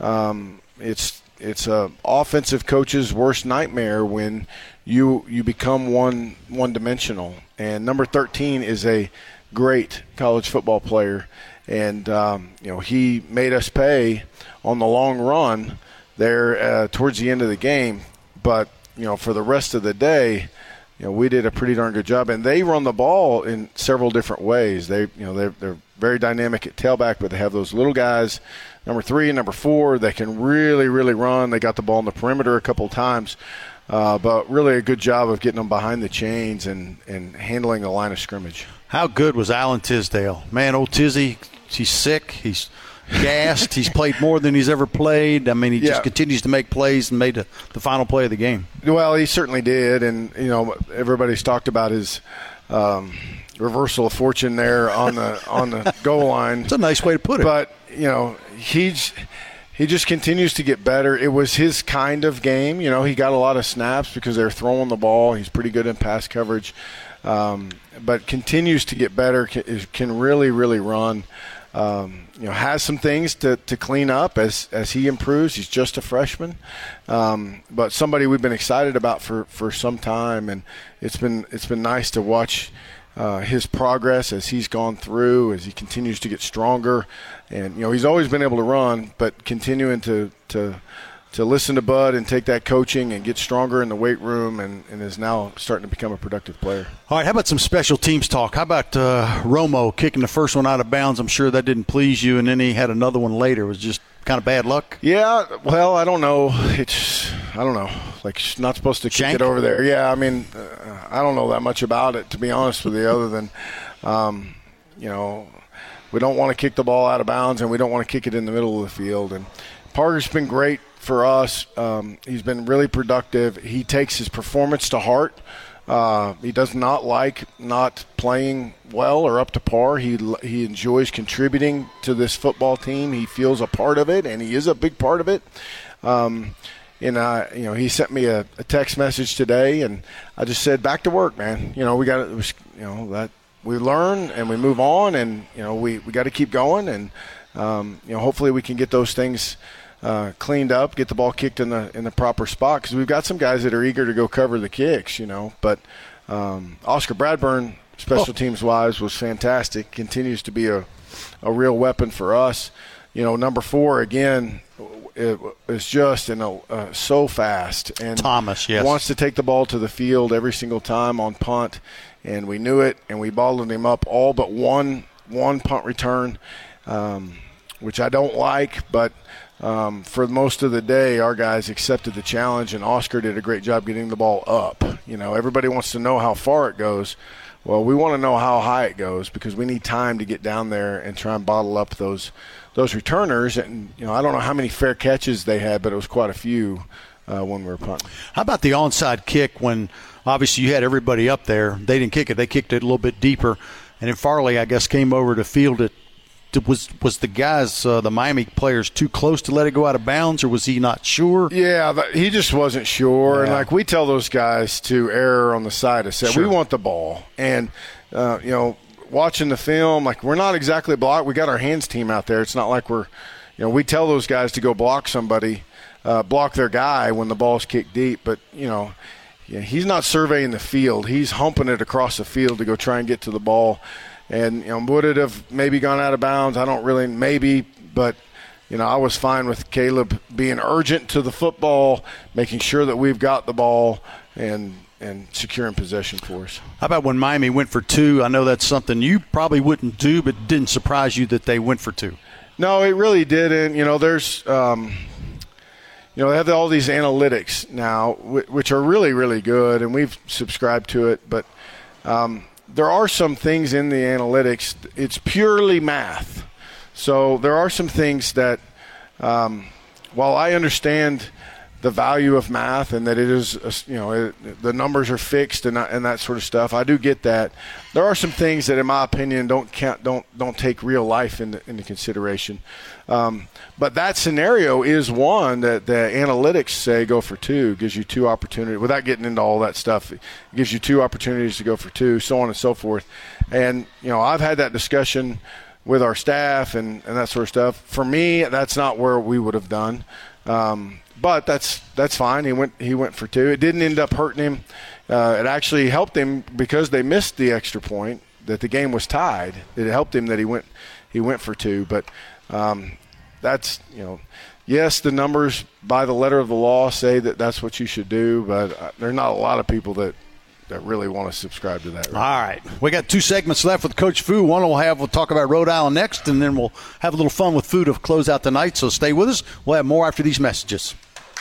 it's a offensive coach's worst nightmare when you become one-dimensional. And number 13 is a great college football player. And, he made us pay on the long run there towards the end of the game. But, for the rest of the day, we did a pretty darn good job, and they run the ball in several different ways. They're very dynamic at tailback, but they have those little guys, number 3 and number 4, that can really, really run. They got the ball in the perimeter a couple of times, but really a good job of getting them behind the chains and handling the line of scrimmage. How good was Alan Tisdale? Man, old Tizzy, he's sick. He's gassed. He's played more than he's ever played. I mean, he just continues to make plays and made the final play of the game. Well, he certainly did, and everybody's talked about his reversal of fortune there on the goal line. It's a nice way to put it. But he just continues to get better. It was his kind of game. He got a lot of snaps because they're throwing the ball. He's pretty good in pass coverage, but continues to get better. Can really, really run. Has some things to clean up as he improves. He's just a freshman, but somebody we've been excited about for some time, and it's been nice to watch his progress as he's gone through, as he continues to get stronger. And he's always been able to run, but continuing to listen to Bud and take that coaching and get stronger in the weight room, and is now starting to become a productive player. All right, how about some special teams talk? How about Romo kicking the first one out of bounds? I'm sure that didn't please you, and then he had another one later. It was just kind of bad luck? Yeah, well, I don't know. I don't know. Like, not supposed to kick it over there. Yeah, I mean, I don't know that much about it, to be honest with you, other than, we don't want to kick the ball out of bounds, and we don't want to kick it in the middle of the field. And Parker's been great for us. He's been really productive. He takes his performance to heart. He does not like not playing well or up to par. He enjoys contributing to this football team. He feels a part of it, and he is a big part of it. He sent me a text message today, and I just said, back to work, man. We got that we learn and we move on, and we got to keep going, and hopefully we can get those things cleaned up, get the ball kicked in the proper spot, because we've got some guys that are eager to go cover the kicks, But Oscar Bradburn, special teams wise, was fantastic. Continues to be a real weapon for us. Number 4 again is just so fast, and Thomas, yes, wants to take the ball to the field every single time on punt, and we knew it, and we balled him up all but one punt return, which I don't like, but. For most of the day, our guys accepted the challenge, and Oscar did a great job getting the ball up. Everybody wants to know how far it goes. Well, we want to know how high it goes, because we need time to get down there and try and bottle up those returners. And, I don't know how many fair catches they had, but it was quite a few when we were punting. How about the onside kick when obviously you had everybody up there? They didn't kick it. They kicked it a little bit deeper. And then Farley, I guess, came over to field it. Was the guys, the Miami players, too close to let it go out of bounds, or was he not sure? Yeah, he just wasn't sure. Yeah. And, we tell those guys to err on the side of say, we want the ball. And, watching the film, we're not exactly blocked. We got our hands team out there. It's not like we're, we tell those guys to go block somebody, block their guy when the ball's kicked deep. But, he's not surveying the field. He's humping it across the field to go try and get to the ball. And, would it have maybe gone out of bounds? I don't really, maybe, but – I was fine with Caleb being urgent to the football, making sure that we've got the ball and securing possession for us. How about when Miami went for 2? I know that's something you probably wouldn't do, but didn't surprise you that they went for 2. No, it really didn't. There's they have all these analytics now, which are really, really good, and we've subscribed to it. But there are some things in the analytics. It's purely math. So there are some things that, while I understand the value of math and that it is, the numbers are fixed and that sort of stuff, I do get that. There are some things that, in my opinion, don't take real life into consideration. But that scenario is one that the analytics say go for 2, gives you 2 opportunities. Without getting into all that stuff, it gives you 2 opportunities to go for 2, so on and so forth. And I've had that discussion with our staff and that sort of stuff. For me, that's not where we would have done. But that's fine. He went for 2. It didn't end up hurting him. It actually helped him because they missed the extra point, that the game was tied. It helped him that he went for 2. But that's, yes, the numbers by the letter of the law say that that's what you should do, but there are not a lot of people that really want to subscribe to that. All right. We got 2 segments left with Coach Fu. One we'll talk about Rhode Island next, and then we'll have a little fun with Fu to close out the night. So stay with us. We'll have more after these messages.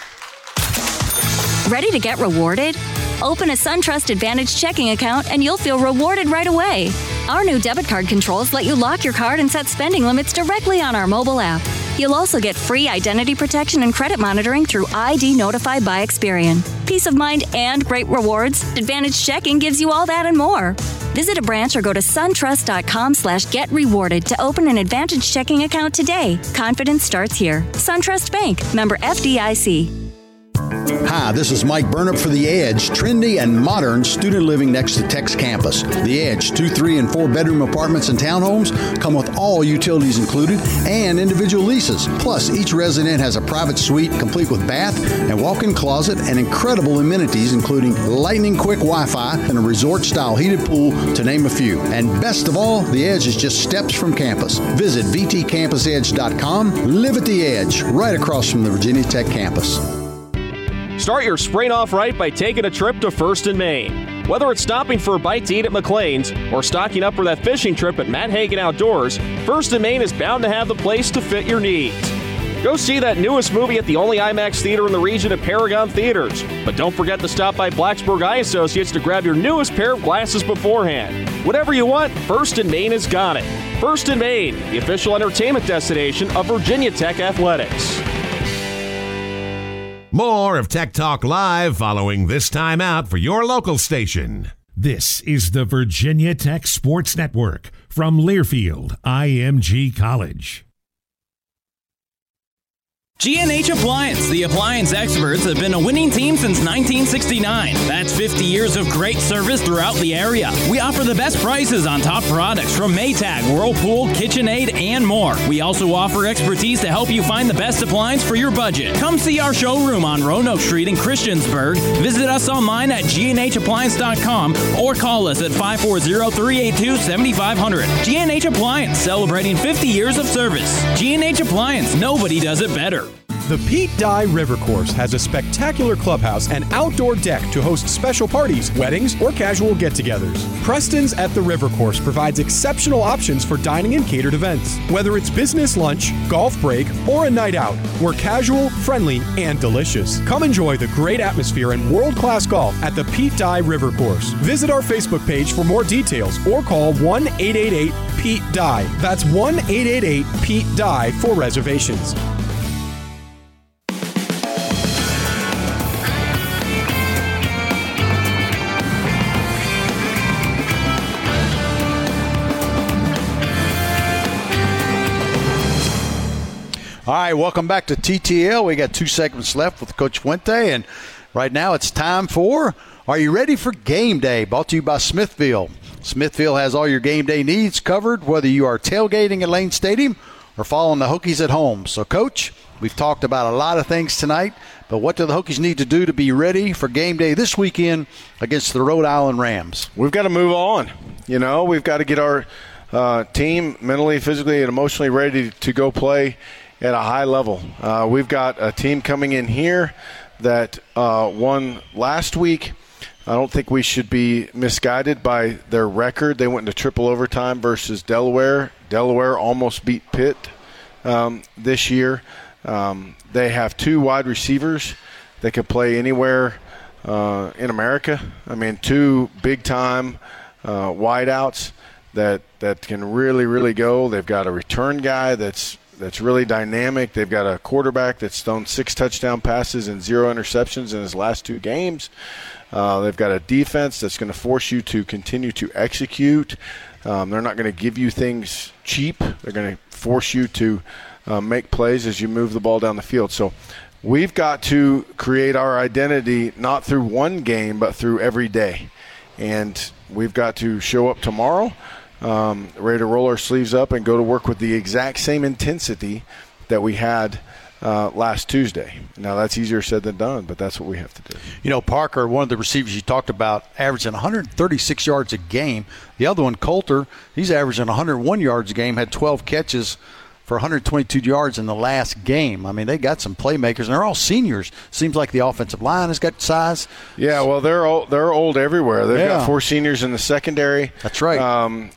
Ready to get rewarded? Open a SunTrust Advantage checking account and you'll feel rewarded right away. Our new debit card controls let you lock your card and set spending limits directly on our mobile app. You'll also get free identity protection and credit monitoring through ID Notified by Experian. Peace of mind and great rewards. Advantage Checking gives you all that and more. Visit a branch or go to suntrust.com/getrewarded to open an Advantage checking account today. Confidence starts here. SunTrust Bank, member FDIC. Hi, this is Mike Burnop for The Edge, trendy and modern student living next to Tech's campus. The Edge, 2, 3, and 4 bedroom apartments and townhomes come with all utilities included and individual leases. Plus, each resident has a private suite complete with bath and walk-in closet and incredible amenities including lightning-quick Wi-Fi and a resort-style heated pool, to name a few. And best of all, The Edge is just steps from campus. Visit vtcampusedge.com. Live at The Edge, right across from the Virginia Tech campus. Start your spring off right by taking a trip to First and Main. Whether it's stopping for a bite to eat at McLean's or stocking up for that fishing trip at Matt Hagen Outdoors, First and Main is bound to have the place to fit your needs. Go see that newest movie at the only IMAX theater in the region at Paragon Theaters. But don't forget to stop by Blacksburg Eye Associates to grab your newest pair of glasses beforehand. Whatever you want, First and Main has got it. First and Main, the official entertainment destination of Virginia Tech Athletics. More of Tech Talk Live following this timeout for your local station. This is the Virginia Tech Sports Network from Learfield IMG College. G&H Appliance, the appliance experts, have been a winning team since 1969. That's 50 years of great service throughout the area. We offer the best prices on top products from Maytag, Whirlpool, KitchenAid, and more. We also offer expertise to help you find the best appliance for your budget. Come see our showroom on Roanoke Street in Christiansburg. Visit us online at ghnappliance.com or call us at 540-382-7500. G&H Appliance, celebrating 50 years of service. G&H Appliance, nobody does it better. The Pete Dye River Course has a spectacular clubhouse and outdoor deck to host special parties, weddings, or casual get-togethers. Preston's at the River Course provides exceptional options for dining and catered events. Whether it's business lunch, golf break, or a night out, we're casual, friendly, and delicious. Come enjoy the great atmosphere and world-class golf at the Pete Dye River Course. Visit our Facebook page for more details or call 1-888-PETE-DYE. That's 1-888-PETE-DYE for reservations. All right, welcome back to TTL. We got 2 segments left with Coach Fuente, and right now it's time for Are You Ready for Game Day? Brought to you by Smithfield. Smithfield has all your game day needs covered, whether you are tailgating at Lane Stadium are following the Hokies at home. So, Coach, we've talked about a lot of things tonight, but what do the Hokies need to do to be ready for game day this weekend against the Rhode Island Rams? We've got to move on. We've got to get our team mentally, physically, and emotionally ready to go play at a high level. We've got a team coming in here that won last week. I don't think we should be misguided by their record. They went into triple overtime versus Delaware. Delaware almost beat Pitt this year. They have 2 wide receivers that could play anywhere in America. I mean, 2 big-time wideouts that can really, really go. They've got a return guy that's really dynamic. They've got a quarterback that's thrown 6 touchdown passes and 0 interceptions in his last 2 games. They've got a defense that's going to force you to continue to execute. They're not going to give you things cheap. They're going to force you to make plays as you move the ball down the field. So we've got to create our identity not through one game but through every day. And we've got to show up tomorrow, ready to roll our sleeves up and go to work with the exact same intensity that we had last Tuesday. Now, that's easier said than done, but that's what we have to do. Parker, one of the receivers you talked about, averaging 136 yards a game. The other one, Coulter, he's averaging 101 yards a game, had 12 catches for 122 yards in the last game. I mean, they got some playmakers, and they're all seniors. Seems like the offensive line has got size. Yeah, well, they're old everywhere. They've got 4 seniors in the secondary. That's right.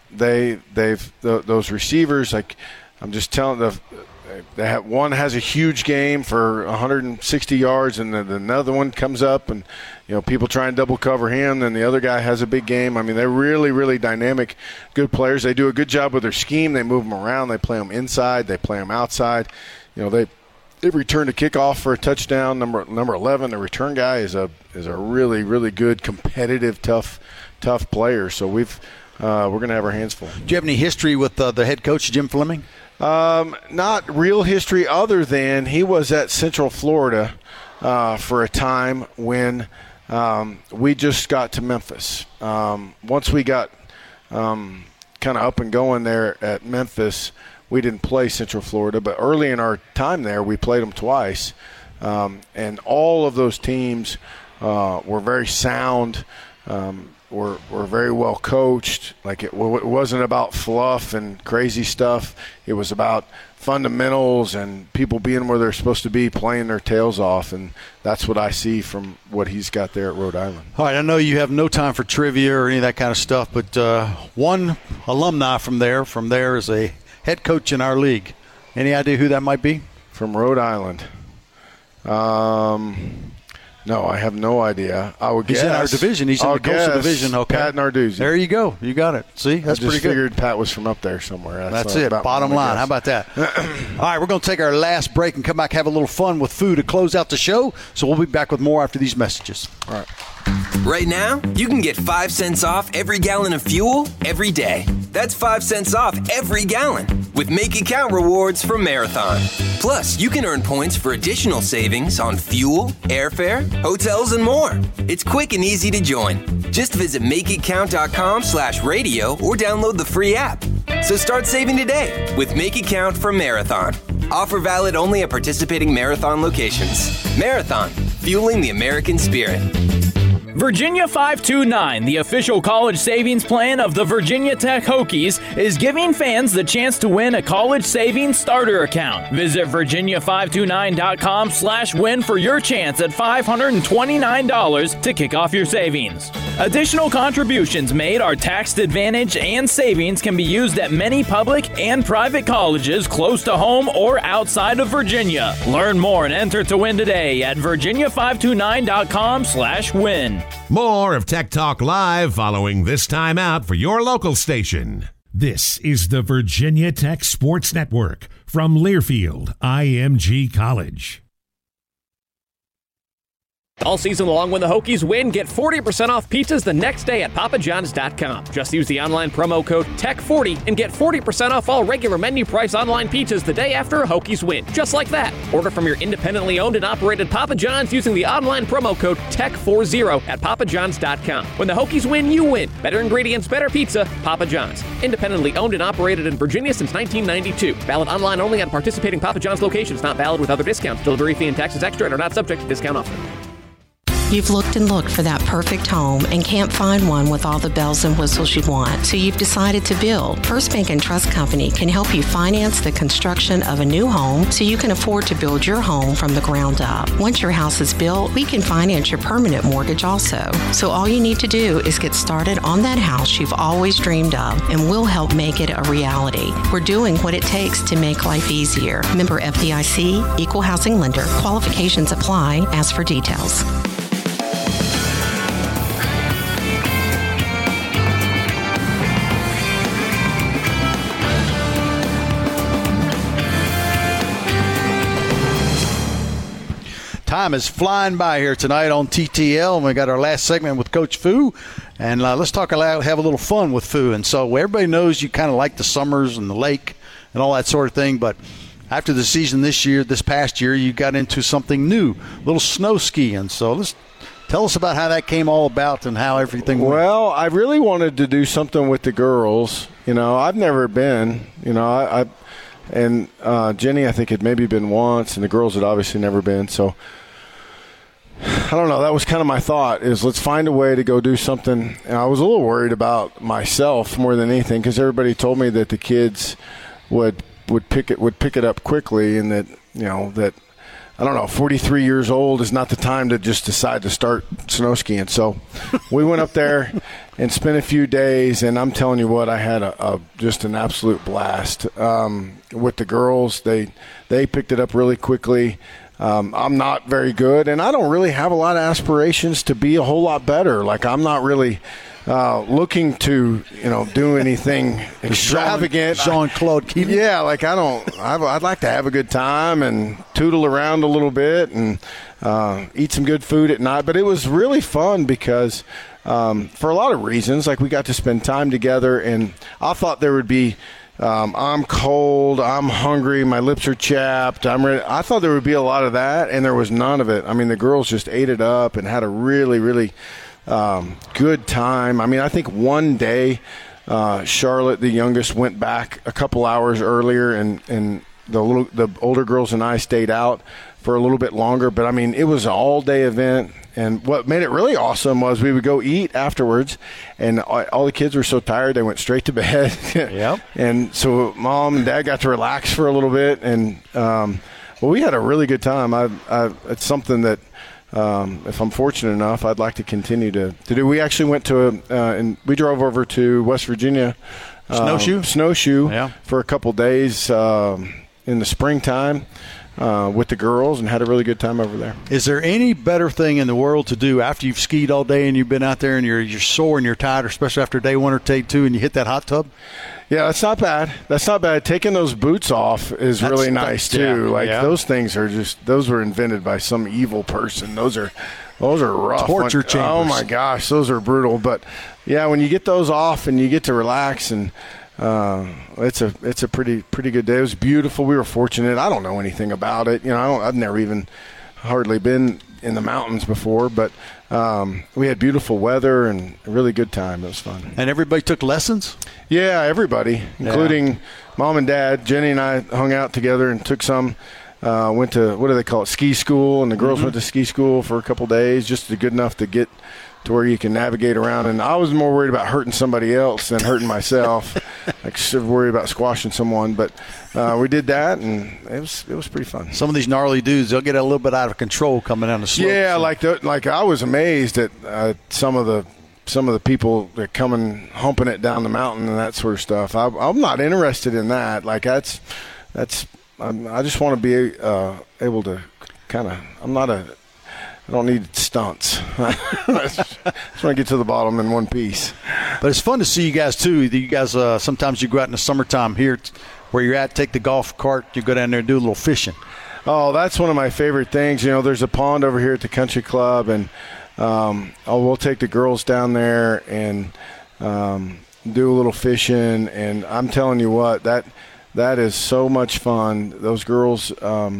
Those receivers, like I'm just telling one has a huge game for 160 yards, and then another one comes up, and people try and double cover him. Then the other guy has a big game. I mean, they're really, really dynamic, good players. They do a good job with their scheme. They move them around. They play them inside. They play them outside. They return to kickoff for a touchdown. Number 11, the return guy is a really, really good, competitive, tough player. So we're going to have our hands full. Do you have any history with the head coach, Jim Fleming? Not real history other than he was at Central Florida for a time when we just got to Memphis. Once we got kind of up and going there at Memphis, we didn't play Central Florida, but early in our time there, we played them twice. And all of those teams were very sound, were very well coached. Like it wasn't about fluff and crazy stuff. It was about fundamentals and people being where they're supposed to be, playing their tails off, and that's what I see from what he's got there at Rhode Island. All right, I know you have no time for trivia or any of that kind of stuff, but one alumni from there is a head coach in our league. Any idea who that might be? From Rhode Island. No, I have no idea. I would guess. He's in our division. He's in the Coastal Division. Okay. Pat Narduzzi. There you go. You got it. See, that's pretty good. I just figured Pat was from up there somewhere. That's it. Bottom line. How about that? All right, we're going to take our last break and come back, have a little fun with food to close out the show. So we'll be back with more after these messages. All right. Right now, you can get 5 cents off every gallon of fuel every day. That's 5 cents off every gallon with Make It Count rewards from Marathon. Plus, you can earn points for additional savings on fuel, airfare, hotels, and more. It's quick and easy to join. Just visit makeitcount.com/radio or download the free app. So start saving today with Make It Count from Marathon. Offer valid only at participating Marathon locations. Marathon, fueling the American spirit. Virginia 529, the official college savings plan of the Virginia Tech Hokies, is giving fans the chance to win a college savings starter account. Visit virginia529.com/win for your chance at $529 to kick off your savings. Additional contributions made are tax advantage, and savings can be used at many public and private colleges close to home or outside of Virginia. Learn more and enter to win today at virginia529.com/win. More of Tech Talk Live following this timeout for your local station. This is the Virginia Tech Sports Network from Learfield IMG College. All season long, when the Hokies win, get 40% off pizzas the next day at papajohns.com. Just use the online promo code TECH40 and get 40% off all regular menu price online pizzas the day after a Hokies win. Just like that. Order from your independently owned and operated Papa John's using the online promo code TECH40 at papajohns.com. When the Hokies win, you win. Better ingredients, better pizza, Papa John's. Independently owned and operated in Virginia since 1992. Valid online only at participating Papa John's locations. Not valid with other discounts. Delivery fee and taxes extra and are not subject to discount offer. You've looked and looked for that perfect home and can't find one with all the bells and whistles you want, so you've decided to build. First Bank and Trust Company can help you finance the construction of a new home so you can afford to build your home from the ground up. Once your house is built, we can finance your permanent mortgage also. So all you need to do is get started on that house you've always dreamed of, and we'll help make it a reality. We're doing what it takes to make life easier. Member FDIC, Equal Housing Lender. Qualifications apply. Ask for details. Time is flying by here tonight on TTL, and we got our last segment with Coach Fu, and let's talk about have a little fun with Fu. And so everybody knows you kind of like the summers and the lake and all that sort of thing, but after the season this past year, you got into something new, a little snow skiing. So let's tell us about how that came all about and how everything went. Well, I really wanted to do something with the girls. You know, I've never been. You know, and Jenny, I think, had maybe been once, and the girls had obviously never been. So I don't know. That was kind of my thought, is let's find a way to go do something. And I was a little worried about myself more than anything, because everybody told me that the kids would pick it up quickly, and that, you know, that, I don't know, 43 years old is not the time to just decide to start snow skiing. So we went up there and spent a few days, and I'm telling you what, I had just an absolute blast with the girls. They picked it up really quickly. I'm not very good, and I don't really have a lot of aspirations to be a whole lot better. Like, I'm not really looking to, you know, do anything extravagant. Jean-Claude Keating. Yeah, like I'd like to have a good time and tootle around a little bit and eat some good food at night. But it was really fun because for a lot of reasons, like we got to spend time together, and I thought there would be I'm cold, I'm hungry, my lips are chapped, I'm ready. I thought there would be a lot of that, and there was none of it. I mean, the girls just ate it up and had a really, really good time. I mean, I think one day Charlotte, the youngest, went back a couple hours earlier, and the older girls and I stayed out for a little bit longer. But I mean, it was an all-day event, and what made it really awesome was we would go eat afterwards, and all the kids were so tired they went straight to bed. Yep. And so Mom and Dad got to relax for a little bit, and we had a really good time. It's something that, if I'm fortunate enough, I'd like to continue to do. We actually went to and we drove over to West Virginia, Snowshoe, yeah, for a couple days in the springtime with the girls, and had a really good time over there. Is there any better thing in the world to do after you've skied all day and you've been out there and you're sore and you're tired, especially after day one or day two, and you hit that hot tub? Yeah, that's not bad. That's not bad. Taking those boots off is really nice too. Those things are those were invented by some evil person. Those are rough. Torture chambers. Oh my gosh, those are brutal. But yeah, when you get those off and you get to relax, and it's a pretty good day. It was beautiful. We were fortunate. I don't know anything about it. You know, I've never even hardly been in the mountains before, but we had beautiful weather and a really good time. It was fun. And everybody took lessons? Yeah, everybody, including Mom and Dad. Jenny and I hung out together and took some. Went to, what do they call it, ski school, and the girls went to ski school for a couple days, just good enough to get to where you can navigate around. And I was more worried about hurting somebody else than hurting myself. I was worried about squashing someone, but we did that, and it was pretty fun. Some of these gnarly dudes, they'll get a little bit out of control coming down the slope. Yeah, so. like I was amazed at some of the people that come humping it down the mountain and that sort of stuff. I'm not interested in that. Like I just want to be able to kind of. I don't need stunts. I just want to get to the bottom in one piece. But it's fun to see you guys, too. You guys, sometimes you go out in the summertime here where you're at, take the golf cart, you go down there and do a little fishing. Oh, that's one of my favorite things. You know, there's a pond over here at the country club, and we'll take the girls down there and do a little fishing. And I'm telling you what, that is so much fun. Those girls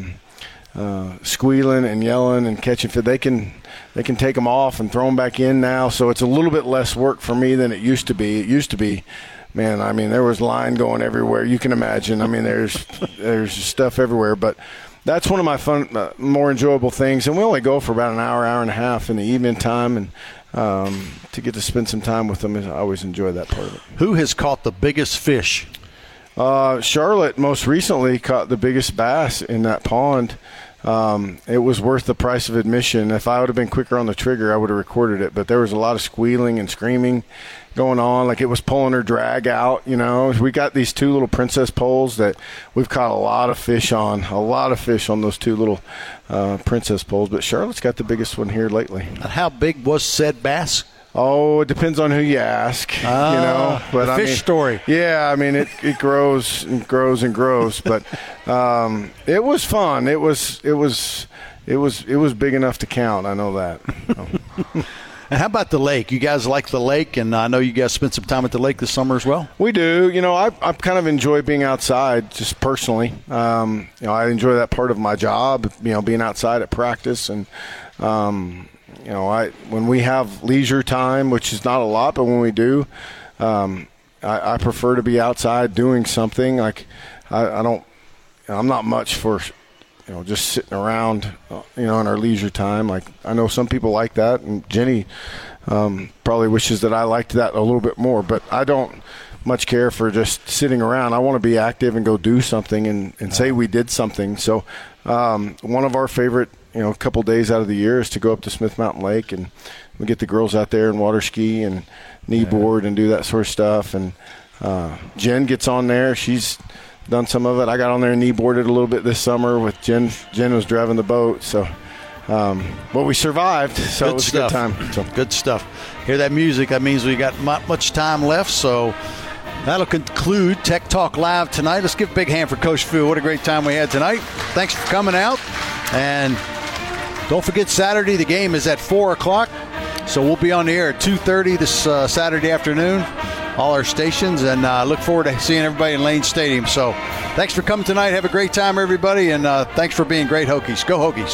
squealing and yelling and catching fish. They can take them off and throw them back in now. So it's a little bit less work for me than it used to be. It used to be, man, I mean, there was line going everywhere. You can imagine. I mean, there's stuff everywhere. But that's one of my fun, more enjoyable things. And we only go for about an hour and a half in the evening time. And to get to spend some time with them, I always enjoy that part of it. Who has caught the biggest fish? Charlotte most recently caught the biggest bass in that pond. It was worth the price of admission. If I would have been quicker on the trigger, I would have recorded it. But there was a lot of squealing and screaming going on, like it was pulling her drag out. You know, we got these 2 little princess poles that we've caught a lot of fish on those 2 little princess poles. But Charlotte's got the biggest one here lately. How big was said bass? Oh, it depends on who you ask, you know. But the fish story. Yeah, I mean, it grows and grows and grows. But it was fun. It was big enough to count. I know that. And how about the lake? You guys like the lake, and I know you guys spent some time at the lake this summer as well. We do. You know, I kind of enjoy being outside, just personally. You know, I enjoy that part of my job. You know, being outside at practice and. You know, when we have leisure time, which is not a lot, but when we do, I prefer to be outside doing something. Like I'm not much for, you know, just sitting around, you know, in our leisure time. Like I know some people like that, and Jenny probably wishes that I liked that a little bit more. But I don't much care for just sitting around. I want to be active and go do something and say we did something. So one of our favorite, you know, a couple days out of the year is to go up to Smith Mountain Lake, and we get the girls out there and water ski and knee board and do that sort of stuff. And Jen gets on there. She's done some of it. I got on there and knee boarded a little bit this summer with Jen. Jen was driving the boat. So, but we survived. So it was a good time. So. Good stuff. Hear that music? That means we got not much time left. So that'll conclude Tech Talk Live tonight. Let's give a big hand for Coach Fu. What a great time we had tonight. Thanks for coming out. And don't forget, Saturday, the game is at 4 o'clock. So we'll be on the air at 2:30 this Saturday afternoon, all our stations. And look forward to seeing everybody in Lane Stadium. So thanks for coming tonight. Have a great time, everybody. And thanks for being great Hokies. Go Hokies.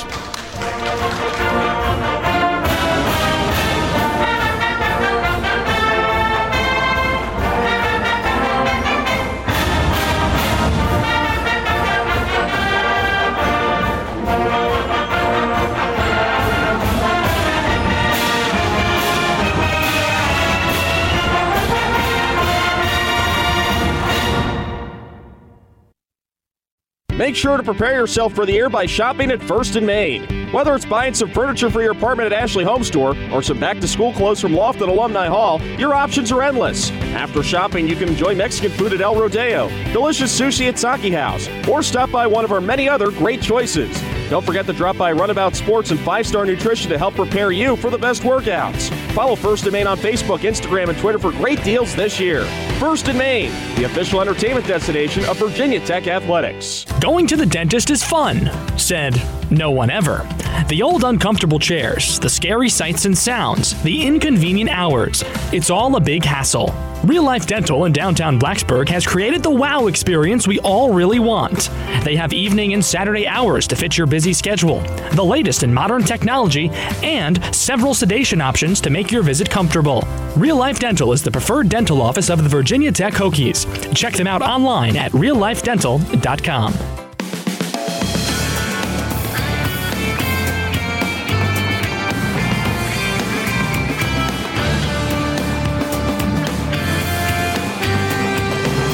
Make sure to prepare yourself for the year by shopping at First & Main. Whether it's buying some furniture for your apartment at Ashley Home Store or some back-to-school clothes from Loft at Alumni Hall, your options are endless. After shopping, you can enjoy Mexican food at El Rodeo, delicious sushi at Saki House, or stop by one of our many other great choices. Don't forget to drop by Runabout Sports and 5-Star Nutrition to help prepare you for the best workouts. Follow First & Main on Facebook, Instagram, and Twitter for great deals this year. First & Main, the official entertainment destination of Virginia Tech Athletics. Going to the dentist is fun, said no one ever. The old uncomfortable chairs, the scary sights and sounds, the inconvenient hours. It's all a big hassle. Real Life Dental in downtown Blacksburg has created the wow experience we all really want. They have evening and Saturday hours to fit your busy schedule, the latest in modern technology, and several sedation options to make your visit comfortable. Real Life Dental is the preferred dental office of the Virginia Tech Hokies. Check them out online at reallifedental.com.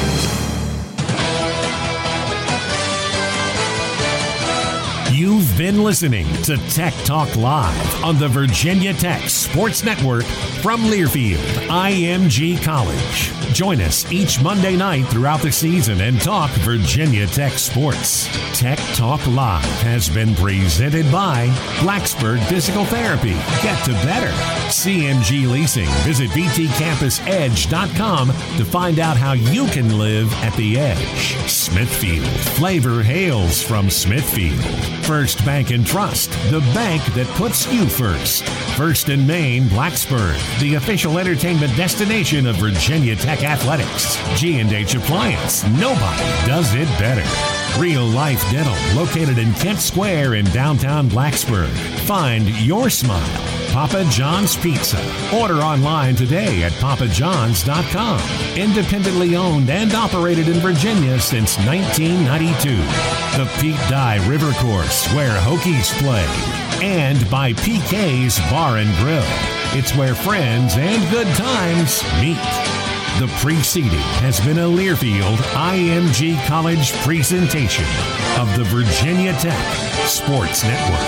You've been been listening to Tech Talk Live on the Virginia Tech Sports Network from Learfield, IMG College. Join us each Monday night throughout the season and talk Virginia Tech sports. Tech Talk Live has been presented by Blacksburg Physical Therapy. Get to better. CMG Leasing. Visit VTCampusEdge.com to find out how you can live at the edge. Smithfield. Flavor hails from Smithfield. First Bank and Trust, the bank that puts you first. First and Main Blacksburg, the official entertainment destination of Virginia Tech Athletics. G&H Appliance, nobody does it better. Real Life Dental, located in Kent Square in downtown Blacksburg. Find your smile. Papa John's Pizza. Order online today at papajohns.com. Independently owned and operated in Virginia since 1992. The Pete Dye River Course, where Hokies play. And by PK's Bar and Grill. It's where friends and good times meet. The preceding has been a Learfield IMG College presentation of the Virginia Tech Sports Network.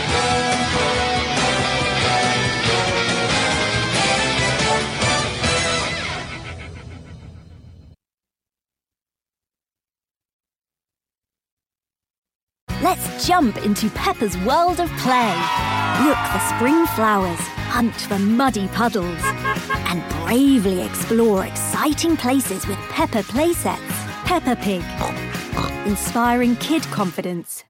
Let's jump into Peppa's world of play. Look for spring flowers, hunt for muddy puddles, and bravely explore exciting places with Peppa playsets. Peppa Pig, inspiring kid confidence.